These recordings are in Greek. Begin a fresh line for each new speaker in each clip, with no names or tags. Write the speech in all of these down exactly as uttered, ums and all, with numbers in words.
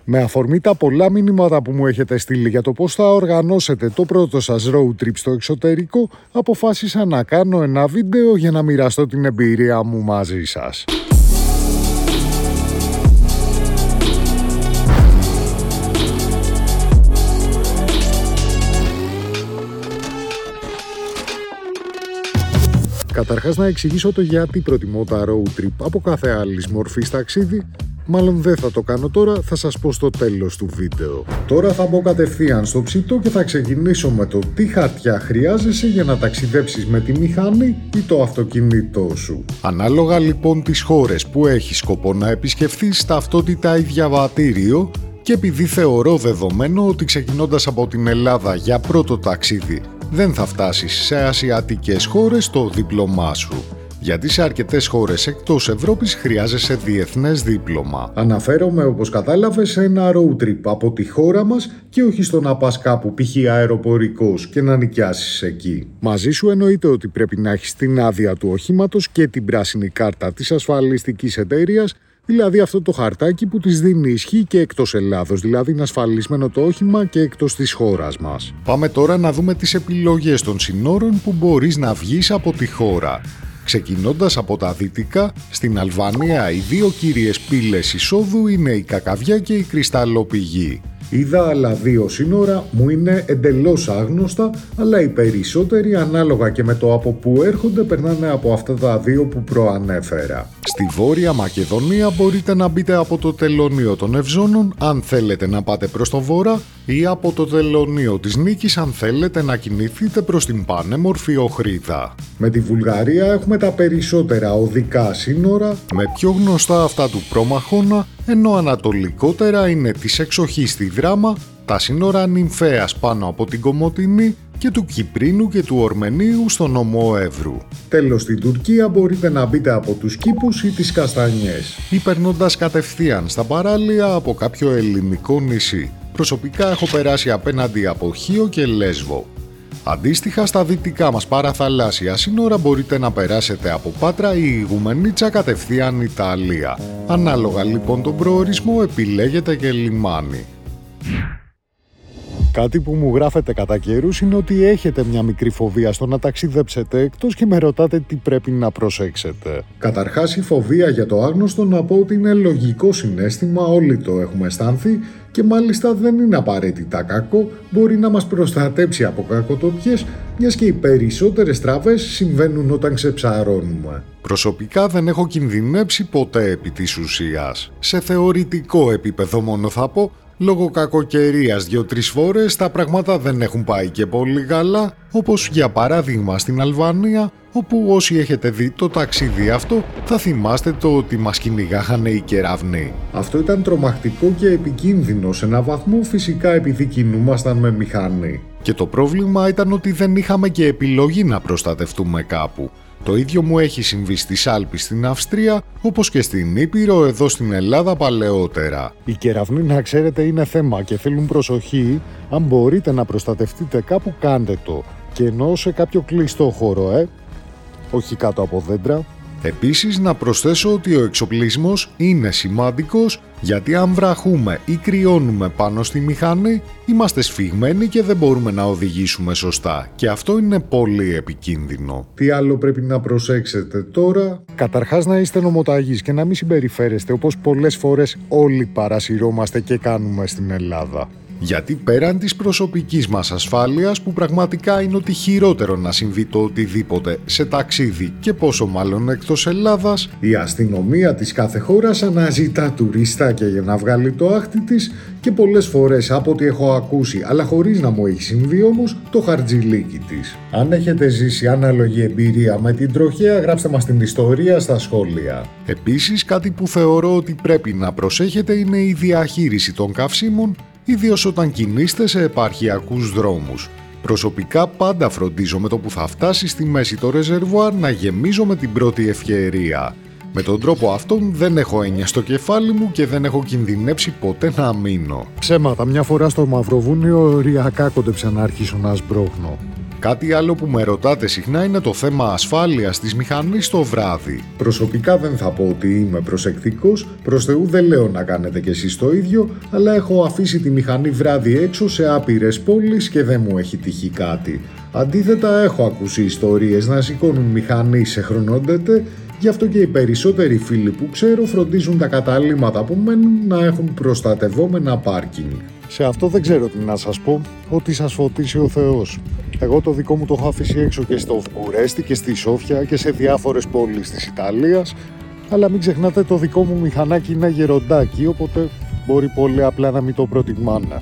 Με αφορμή τα πολλά μηνύματα που μου έχετε στείλει για το πώς θα οργανώσετε το πρώτο σας road trip στο εξωτερικό, αποφάσισα να κάνω ένα βίντεο για να μοιραστώ την εμπειρία μου μαζί σας. Καταρχάς να εξηγήσω το γιατί προτιμώ τα road trip από κάθε άλλης μορφής ταξίδι. Μάλλον δεν θα το κάνω τώρα, θα σας πω στο τέλος του βίντεο. Τώρα θα μπω κατευθείαν στο ψητό και θα ξεκινήσω με το τι χαρτιά χρειάζεσαι για να ταξιδέψεις με τη μηχανή ή το αυτοκίνητό σου. Ανάλογα λοιπόν τις χώρες που έχεις σκοπό να επισκεφθείς, ταυτότητα ή διαβατήριο, και επειδή θεωρώ δεδομένο ότι ξεκινώντας από την Ελλάδα για πρώτο ταξίδι δεν θα φτάσεις σε ασιατικές χώρες το δίπλωμά σου. Γιατί σε αρκετές χώρες εκτός Ευρώπης χρειάζεσαι διεθνές δίπλωμα. Αναφέρομαι, όπως κατάλαβες, σε ένα road trip από τη χώρα μας και όχι στο να πας κάπου π.χ. αεροπορικός και να νοικιάσεις εκεί. Μαζί σου εννοείται ότι πρέπει να έχεις την άδεια του οχήματος και την πράσινη κάρτα της ασφαλιστικής εταιρείας, δηλαδή αυτό το χαρτάκι που της δίνει ισχύ και εκτός Ελλάδος, δηλαδή είναι ασφαλισμένο το όχημα και εκτός της χώρας μας. Πάμε τώρα να δούμε τις επιλογές των συνόρων που μπορείς να βγεις από τη χώρα. Ξεκινώντας από τα δυτικά, στην Αλβανία οι δύο κύριες πύλες εισόδου είναι η Κακαβιά και η Κρυσταλλοπηγή. Είδα άλλα δύο σύνορα μου είναι εντελώς άγνωστα, αλλά οι περισσότεροι ανάλογα και με το από που έρχονται περνάνε από αυτά τα δύο που προανέφερα. Στη Βόρεια Μακεδονία μπορείτε να μπείτε από το τελωνείο των Ευζώνων αν θέλετε να πάτε προς το βορρά ή από το τελωνείο της Νίκης αν θέλετε να κινηθείτε προς την πανέμορφη Οχρίδα. Με τη Βουλγαρία έχουμε τα περισσότερα οδικά σύνορα, με πιο γνωστά αυτά του Προμαχώνα, ενώ ανατολικότερα είναι της εξοχής στη Δράμα, τα σύνορα Νυμφέας πάνω από την Κομοτηνή και του Κυπρίνου και του Ορμενίου στον Ομό Εύρου. Τέλος, στην Τουρκία μπορείτε να μπείτε από τους Κήπους ή τις Καστανιές ή περνώντας κατευθείαν στα παράλια από κάποιο ελληνικό νησί. Προσωπικά έχω περάσει απέναντι από Χίο και Λέσβο. Αντίστοιχα, στα δυτικά μας παραθαλάσσια σύνορα μπορείτε να περάσετε από Πάτρα ή Ιγουμενίτσα κατευθείαν Ιταλία. Ανάλογα λοιπόν τον προορισμό επιλέγετε και λιμάνι. Κάτι που μου γράφετε κατά καιρούς είναι ότι έχετε μια μικρή φοβία στο να ταξιδέψετε εκτός και με ρωτάτε τι πρέπει να προσέξετε. Καταρχάς, η φοβία για το άγνωστο να πω ότι είναι λογικό συναίσθημα, όλοι το έχουμε αισθάνθει και μάλιστα δεν είναι απαραίτητα κακό, μπορεί να μας προστατέψει από κακοτοπιές, μιας και οι περισσότερες τραβές συμβαίνουν όταν ξεψαρώνουμε. Προσωπικά δεν έχω κινδυνέψει ποτέ επί της ουσίας. Σε θεωρητικό επίπεδο μόνο θα πω, λόγω κακοκαιρίας δύο-τρεις φορές τα πράγματα δεν έχουν πάει και πολύ καλά, όπως για παράδειγμα στην Αλβανία, όπου όσοι έχετε δει το ταξίδι αυτό θα θυμάστε το ότι μας κυνηγάχανε οι κεραυνοί. Αυτό ήταν τρομακτικό και επικίνδυνο σε έναν βαθμό, φυσικά επειδή κινούμασταν με μηχανή. Και το πρόβλημα ήταν ότι δεν είχαμε και επιλογή να προστατευτούμε κάπου. Το ίδιο μου έχει συμβεί στις Άλπεις στην Αυστρία, όπως και στην Ήπειρο εδώ στην Ελλάδα παλαιότερα. Οι κεραυνοί, να ξέρετε, είναι θέμα και θέλουν προσοχή. Αν μπορείτε να προστατευτείτε κάπου, κάντε το. Και εννοώ σε κάποιο κλειστό χώρο, ε. Όχι κάτω από δέντρα. Επίσης, να προσθέσω ότι ο εξοπλισμός είναι σημαντικός, γιατί αν βραχούμε ή κρυώνουμε πάνω στη μηχανή, είμαστε σφιγμένοι και δεν μπορούμε να οδηγήσουμε σωστά. Και αυτό είναι πολύ επικίνδυνο. Τι άλλο πρέπει να προσέξετε τώρα? Καταρχάς, να είστε νομοταγείς και να μην συμπεριφέρεστε όπως πολλές φορές όλοι παρασυρώμαστε και κάνουμε στην Ελλάδα. Γιατί πέραν της προσωπικής μας ασφάλειας, που πραγματικά είναι ότι χειρότερο να συμβεί το οτιδήποτε σε ταξίδι και πόσο μάλλον εκτός Ελλάδας, η αστυνομία της κάθε χώρας αναζητά τουρίστακια για να βγάλει το άχτι της και πολλές φορές, από ό,τι έχω ακούσει, αλλά χωρίς να μου έχει συμβεί όμως, το χαρτζιλίκι της. Αν έχετε ζήσει ανάλογη εμπειρία με την τροχέα, γράψτε μας την ιστορία στα σχόλια. Επίσης, κάτι που θεωρώ ότι πρέπει να προσέχετε είναι η διαχείριση των καυσίμων, ιδίως όταν κινείστε σε επαρχιακούς δρόμους. Προσωπικά πάντα φροντίζω με το που θα φτάσει στη μέση το ρεζερβουάρ να γεμίζω με την πρώτη ευκαιρία. Με τον τρόπο αυτόν δεν έχω έννοια στο κεφάλι μου και δεν έχω κινδυνεύσει ποτέ να μείνω. Ψέματα, μια φορά στο Μαυροβούνιο οριακά κόντεψα να αρχίσω να σμπρώχνω. Κάτι άλλο που με ρωτάτε συχνά είναι το θέμα ασφάλειας της μηχανής το βράδυ. Προσωπικά δεν θα πω ότι είμαι προσεκτικός, προς Θεού δεν λέω να κάνετε κι εσείς το ίδιο, αλλά έχω αφήσει τη μηχανή βράδυ έξω σε άπειρες πόλεις και δεν μου έχει τύχει κάτι. Αντίθετα, έχω ακούσει ιστορίες να σηκώνουν μηχανή σε χρονότετε, γι' αυτό και οι περισσότεροι φίλοι που ξέρω φροντίζουν τα καταλύματα που μένουν να έχουν προστατευόμενα πάρκινγκ. Σε αυτό δεν ξέρω τι να σας πω, ότι σας φωτίσει ο Θεός. Εγώ το δικό μου το έχω αφήσει έξω και στο Βουκουρέστι και στη Σόφια και σε διάφορες πόλεις της Ιταλίας, αλλά μην ξεχνάτε το δικό μου μηχανάκι είναι γεροντάκι, οπότε μπορεί πολύ απλά να μην το προτιμάνε.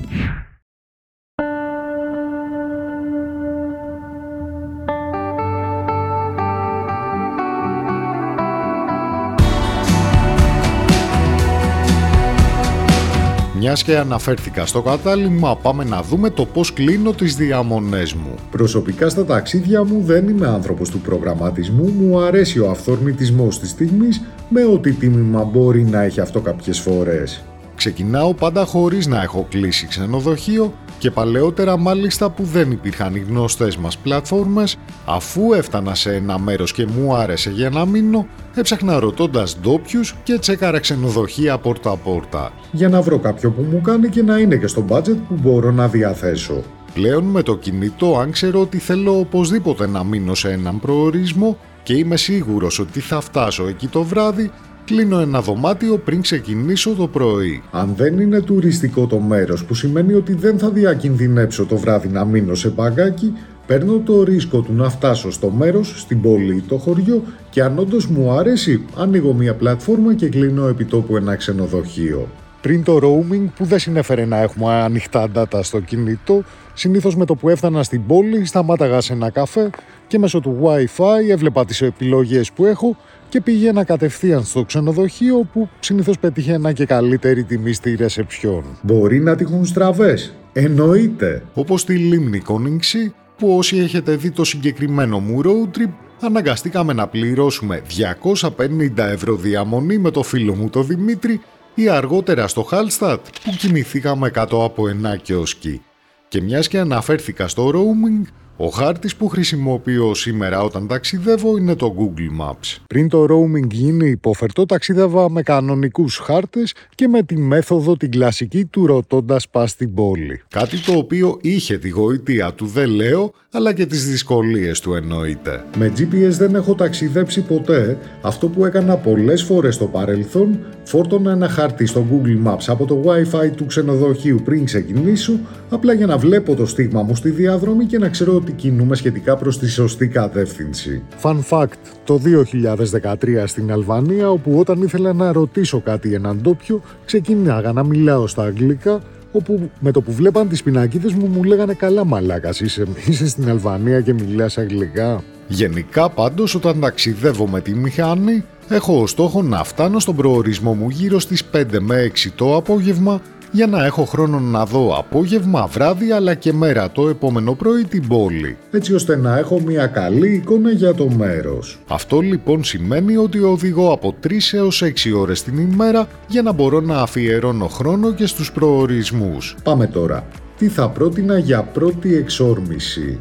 Μιας και αναφέρθηκα στο κατάλημα, πάμε να δούμε το πώς κλείνω τις διαμονές μου. Προσωπικά στα ταξίδια μου δεν είμαι άνθρωπος του προγραμματισμού, μου αρέσει ο αυθορμητισμός της στιγμής, με ό,τι τίμημα μπορεί να έχει αυτό κάποιες φορές. Ξεκινάω πάντα χωρίς να έχω κλείσει ξενοδοχείο και παλαιότερα μάλιστα που δεν υπήρχαν οι γνωστές μας πλατφόρμες, αφού έφτανα σε ένα μέρος και μου άρεσε για να μείνω, έψαχνα ρωτώντας ντόπιους και τσέκαρα ξενοδοχεία πόρτα-πόρτα, για να βρω κάποιο που μου κάνει και να είναι και στο budget που μπορώ να διαθέσω. Πλέον με το κινητό, αν ξέρω ότι θέλω οπωσδήποτε να μείνω σε έναν προορισμό και είμαι σίγουρος ότι θα φτάσω εκεί το βράδυ, κλείνω ένα δωμάτιο πριν ξεκινήσω το πρωί. Αν δεν είναι τουριστικό το μέρος, που σημαίνει ότι δεν θα διακινδυνέψω το βράδυ να μείνω σε μπαγκάκι, παίρνω το ρίσκο του να φτάσω στο μέρος, στην πόλη ή το χωριό και αν όντως μου αρέσει, ανοίγω μια πλατφόρμα και κλείνω επιτόπου ένα ξενοδοχείο. Πριν το roaming που δεν συνέφερε να έχουμε ανοιχτά data στο κινητό, συνήθως με το που έφτανα στην πόλη σταμάταγα σε ένα καφέ και μέσω του Wi-Fi έβλεπα τις επιλογές που έχω και πήγαινα κατευθείαν στο ξενοδοχείο που συνήθως πετύχαινα και καλύτερη τιμή στη ρεσεψιόν. Μπορεί να τύχουν στραβές. Εννοείται. Όπως στη Λίμνη Κόνιγξη, που όσοι έχετε δει το συγκεκριμένο μου road trip, αναγκαστήκαμε να πληρώσουμε διακόσια πενήντα ευρώ διαμονή με το φίλο μου το Δημήτρη ή αργότερα στο Χάλστατ που κοιμηθήκαμε κάτω από ένα κιόσκι. Και μιας και αναφέρθηκα στο roaming, ο χάρτης που χρησιμοποιώ σήμερα όταν ταξιδεύω είναι το Google Maps. Πριν το roaming γίνει υπόφερτο, ταξίδευα με κανονικούς χάρτες και με τη μέθοδο την κλασική του ρωτώντας πας στην πόλη. Κάτι το οποίο είχε τη γοητεία του δεν λέω, αλλά και τις δυσκολίες του εννοείται. Με τζι πι ες δεν έχω ταξιδέψει ποτέ. Αυτό που έκανα πολλές φορές στο παρελθόν, φόρτωνα ένα χάρτη στο Google Maps από το Wi-Fi του ξενοδοχείου πριν ξεκινήσω, απλά για να βλέπω το στίγμα μου στη διάδρομη και να ξέρω ότι κινούμε σχετικά προς τη σωστή κατεύθυνση. Fun fact, το δύο χιλιάδες δεκατρία στην Αλβανία, όπου όταν ήθελα να ρωτήσω κάτι έναν ντόπιο, ξεκίναγα να μιλάω στα αγγλικά, όπου με το που βλέπαν τις πινακίδες μου μου λέγανε «Καλά μαλάκας είσαι, είσαι στην Αλβανία και μιλάς αγγλικά». Γενικά πάντως όταν ταξιδεύω με τη μηχανή, έχω ως στόχο να φτάνω στον προορισμό μου γύρω στις πέντε με έξι το απόγευμα, για να έχω χρόνο να δω απόγευμα, βράδυ αλλά και μέρα το επόμενο πρωί την πόλη, έτσι ώστε να έχω μια καλή εικόνα για το μέρος. Αυτό λοιπόν σημαίνει ότι οδηγώ από τρεις έως έξι ώρες την ημέρα για να μπορώ να αφιερώνω χρόνο και στους προορισμούς. Πάμε τώρα. Τι θα πρότεινα για πρώτη εξόρμηση?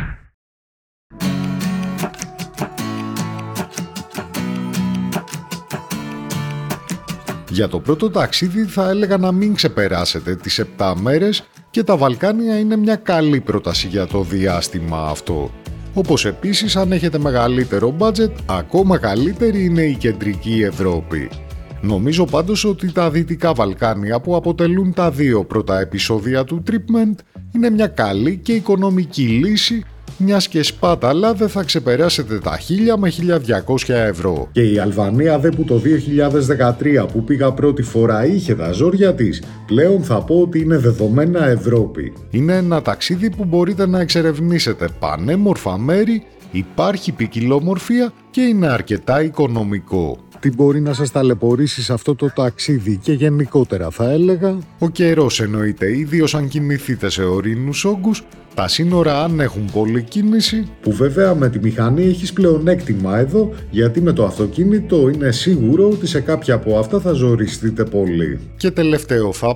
Για το πρώτο ταξίδι θα έλεγα να μην ξεπεράσετε τις επτά μέρες και τα Βαλκάνια είναι μια καλή πρόταση για το διάστημα αυτό. Όπως επίσης αν έχετε μεγαλύτερο budget, ακόμα καλύτερη είναι η κεντρική Ευρώπη. Νομίζω πάντως ότι τα Δυτικά Βαλκάνια που αποτελούν τα δύο πρώτα επεισόδια του treatment είναι μια καλή και οικονομική λύση, μιας και σπάταλα δεν θα ξεπεράσετε τα χίλια με χίλια διακόσια ευρώ. Και η Αλβανία δε που το δύο χιλιάδες δεκατρία που πήγα πρώτη φορά είχε τα ζόρια της, πλέον θα πω ότι είναι δεδομένα Ευρώπη. Είναι ένα ταξίδι που μπορείτε να εξερευνήσετε πανέμορφα μέρη, υπάρχει ποικιλομορφία και είναι αρκετά οικονομικό. Τι μπορεί να σας ταλαιπωρήσει σε αυτό το ταξίδι και γενικότερα θα έλεγα? Ο καιρός εννοείται, ιδίως αν κινηθείτε σε ορεινούς όγκους, τα σύνορα αν έχουν πολλή κίνηση, που βέβαια με τη μηχανή έχεις πλεονέκτημα εδώ, γιατί με το αυτοκίνητο είναι σίγουρο ότι σε κάποια από αυτά θα ζοριστείτε πολύ. Και τελευταίο θα πω,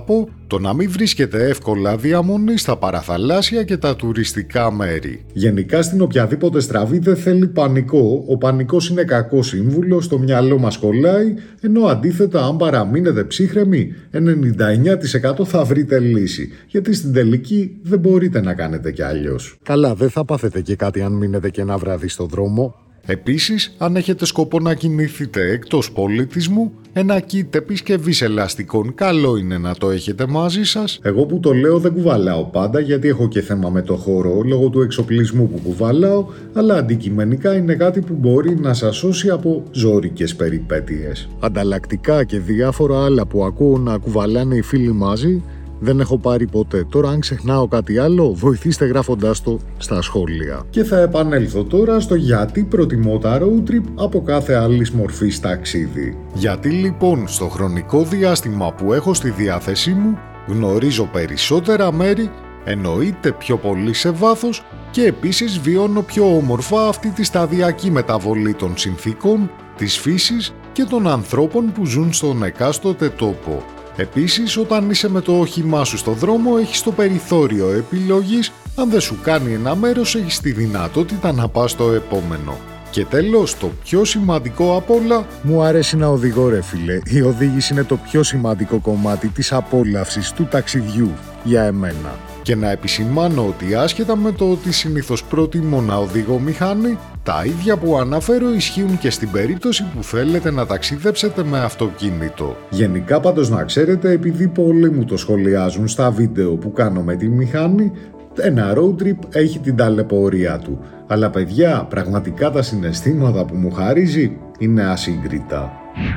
Το να μην βρίσκεται εύκολα διαμονή στα παραθαλάσσια και τα τουριστικά μέρη. Γενικά στην οποιαδήποτε στραβή δεν θέλει πανικό. Ο πανικός είναι κακό σύμβουλο, το μυαλό μας κολλάει, ενώ αντίθετα αν παραμείνετε ψύχρεμοι, ενενήντα εννέα τοις εκατό θα βρείτε λύση. Γιατί στην τελική δεν μπορείτε να κάνετε κι αλλιώς. Καλά, δεν θα πάθετε και κάτι αν μείνετε και ένα βράδυ στο δρόμο. Επίσης, αν έχετε σκοπό να κινηθείτε εκτός πολιτισμού, ένα kit επισκευής ελαστικών καλό είναι να το έχετε μαζί σας. Εγώ που το λέω δεν κουβαλάω πάντα γιατί έχω και θέμα με το χώρο λόγω του εξοπλισμού που κουβαλάω, αλλά αντικειμενικά είναι κάτι που μπορεί να σας σώσει από ζώρικες περιπέτειες. Ανταλλακτικά και διάφορα άλλα που ακούω να κουβαλάνε οι φίλοι μαζί, δεν έχω πάρει ποτέ. Τώρα αν ξεχνάω κάτι άλλο, βοηθήστε γράφοντάς το στα σχόλια. Και θα επανέλθω τώρα στο γιατί προτιμώ τα road trip από κάθε άλλη μορφής ταξίδι. Γιατί λοιπόν στο χρονικό διάστημα που έχω στη διάθεσή μου, γνωρίζω περισσότερα μέρη, εννοείται πιο πολύ σε βάθος και επίσης βιώνω πιο όμορφα αυτή τη σταδιακή μεταβολή των συνθήκων, της φύσης και των ανθρώπων που ζουν στον εκάστοτε τόπο. Επίσης, όταν είσαι με το όχημά σου στο δρόμο, έχεις το περιθώριο επιλογής. Αν δεν σου κάνει ένα μέρος, έχεις τη δυνατότητα να πας στο επόμενο. Και τέλος, το πιο σημαντικό απ' όλα, μου αρέσει να οδηγώ ρε φίλε. Η οδήγηση είναι το πιο σημαντικό κομμάτι της απόλαυσης του ταξιδιού για εμένα. Και να επισημάνω ότι άσχετα με το ότι συνήθως προτιμώ να οδηγώ μηχανή, τα ίδια που αναφέρω ισχύουν και στην περίπτωση που θέλετε να ταξιδέψετε με αυτοκίνητο. Γενικά πάντως να ξέρετε, επειδή πολλοί μου το σχολιάζουν στα βίντεο που κάνω με τη μηχανή, ένα road trip έχει την ταλαιπωρία του. Αλλά παιδιά, πραγματικά τα συναισθήματα που μου χαρίζει είναι ασύγκριτα.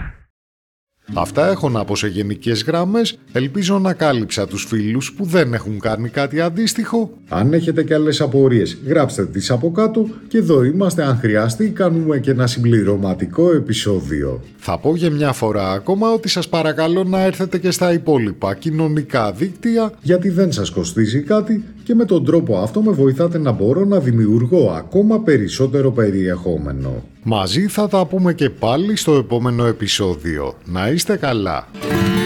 Αυτά έχω να πω σε γενικές γραμμές, ελπίζω να κάλυψα τους φίλους που δεν έχουν κάνει κάτι αντίστοιχο. Αν έχετε και άλλες απορίες, γράψτε τις από κάτω και εδώ είμαστε αν χρειαστεί κάνουμε και ένα συμπληρωματικό επεισόδιο. Θα πω για μια φορά ακόμα ότι σας παρακαλώ να έρθετε και στα υπόλοιπα κοινωνικά δίκτυα γιατί δεν σας κοστίζει κάτι και με τον τρόπο αυτό με βοηθάτε να μπορώ να δημιουργώ ακόμα περισσότερο περιεχόμενο. Μαζί θα τα πούμε και πάλι στο επόμενο επεισόδιο. Να είστε καλά!